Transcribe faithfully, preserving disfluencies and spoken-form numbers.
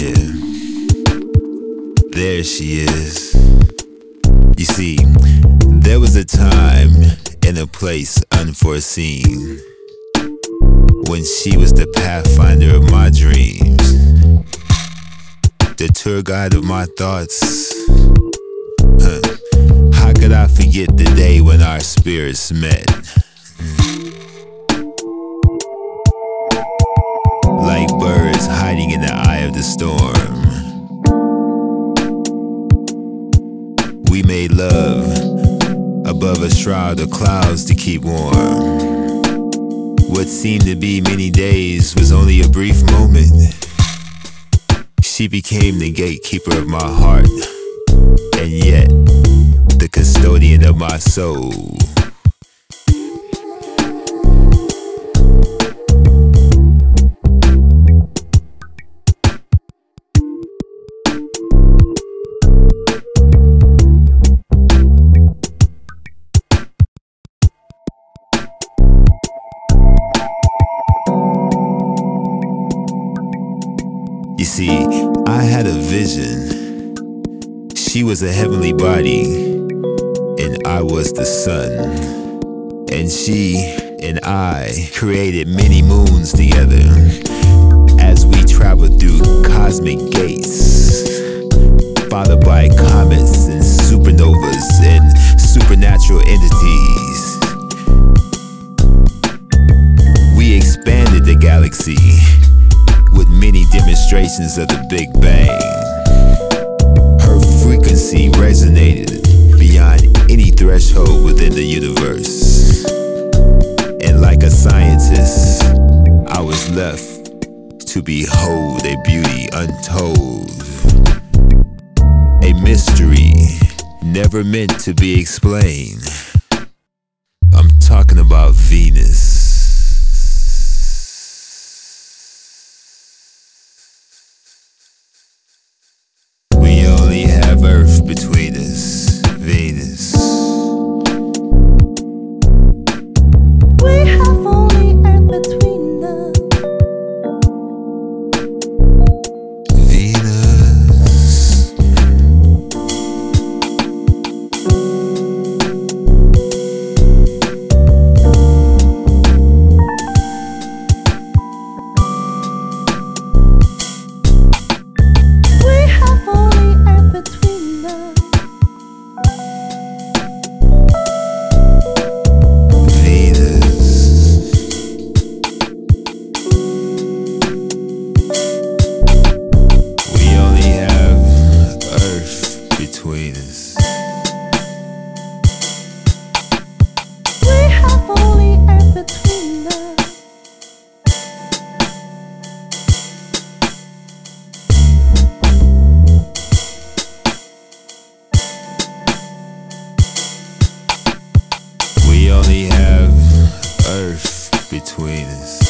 Yeah, there she is. You see, there was a time and a place unforeseen when she was the pathfinder of my dreams, the tour guide of my thoughts. Huh. How could I forget the day when our spirits met? Like birds hiding in the eye of the storm, we made love above a shroud of clouds to keep warm. What seemed to be many days was only a brief moment. She became the gatekeeper of my heart, and yet the custodian of my soul. You see, I had a vision. She was a heavenly body, and I was the sun. And she and I created many moons together as we traveled through cosmic gates, followed by comets and supernovas and supernatural entities. We expanded the galaxy with many demonstrations of the Big Bang. Her frequency resonated beyond any threshold within the universe. And like a scientist, I was left to behold a beauty untold, a mystery never meant to be explained. I'm talking about Venus. Earth between us, Venus. We have only earth between us, Venus. we have only earth between us. Between us. We have only earth between us. We only have Earth between us.